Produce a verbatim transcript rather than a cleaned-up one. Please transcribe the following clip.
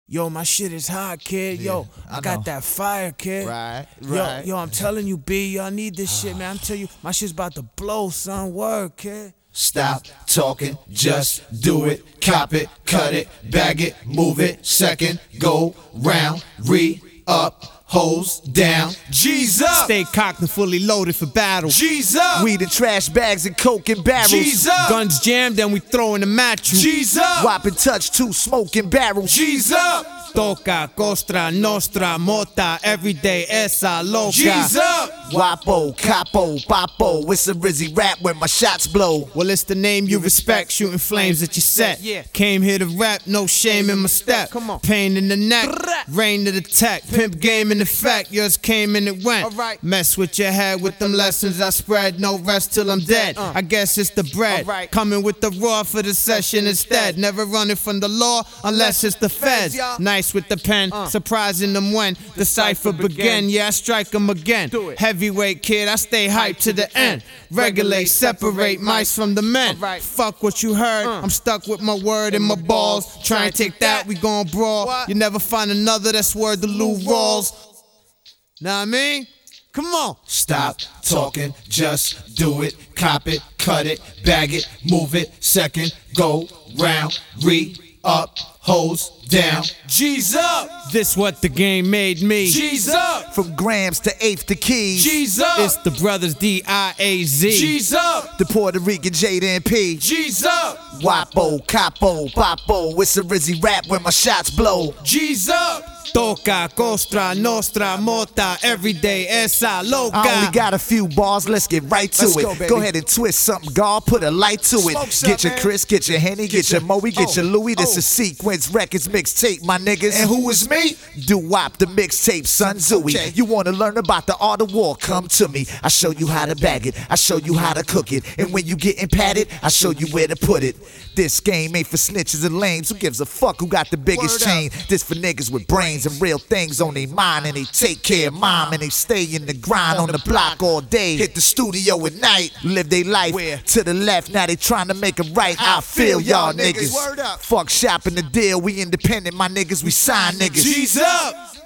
Yo, my shit is hot, kid. Yeah, Yo, I, I got know. that fire, kid. Right, Yo, right. yo, I'm telling you, B, y'all need this shit, man. I'm telling you, my shit's about to blow, son. Word, kid. Stop talking, just do it. Cop it, cut it, bag it, move it. Second, go round, re-up, hose down. G's up, Stay cocked and fully loaded for battle. G's up. Weed and trash bags and coke and barrels. G's up, Guns jammed, then we throwing them at you. G's up, Wop and touch two smoking barrels. G's up, Toca, Costra, Nostra, Mota, everyday esa loca. G's up. Wapo, capo, papo. It's a Rizzy rap when my shots blow. Well, it's the name you respect, shooting flames at your set. Yeah. Came here to rap, no shame in my step. Come on. Pain in the neck, rain to the tech. Pimp game in effect, yours came and it went. Alright. Mess with your head with them lessons I spread, no rest till I'm dead. Uh. I guess it's the bread, Alright. coming with the raw for the session instead. Never running from the law unless it's the feds. y'all. Nice with the pen, surprising them when the cipher begin. Yeah, I strike them again. Do it. Heavyweight kid, I stay hyped to the end. Regulate, separate mice from the men. Alright. Fuck what you heard, I'm stuck with my word and my balls. Try and take that, we gon' brawl. What? You never find another that's worth the Lou Rawls. Know what I mean? Come on. Stop talking, just do it. Cop it, cut it, bag it, move it. Second, go round, re-up, hose down. G's up, This what the game made me. G's up, From grams to eighth to keys. G's up, It's the brothers D I A Z. G's up, The Puerto Rican Jada and P. G's up, Wapo, capo, papo. It's a Rizzy rap when my shots blow. G's up. Toca, Costra, Nostra, Mota, everyday esa loca. I only got a few bars, let's get right to Let's it. go, baby. Go ahead and twist something, God, put a light to Smoke it. some, Get your man. Chris, get your Henny, get, your Moe, get oh, your Louis. This oh. is Sequence Records mixtape, my niggas. And who is me? Do-wop, the mixtape, Sun Zooey. Okay. You wanna learn about the art of war? Come to me. I show you how to bag it. I show you how to cook it. And when you getting patted, I show you where to put it. This game ain't for snitches and lames. Who gives a fuck who got the biggest Word up. chain? This for niggas with brains and real things on their mind. And they take care of mom and they stay in the grind on the block all day. Hit the studio at night, live their life. Where? To the left, now they trying to make it right. I feel y'all niggas. Word up. Fuck shopping the deal, we independent, my niggas, we sign niggas. G's up,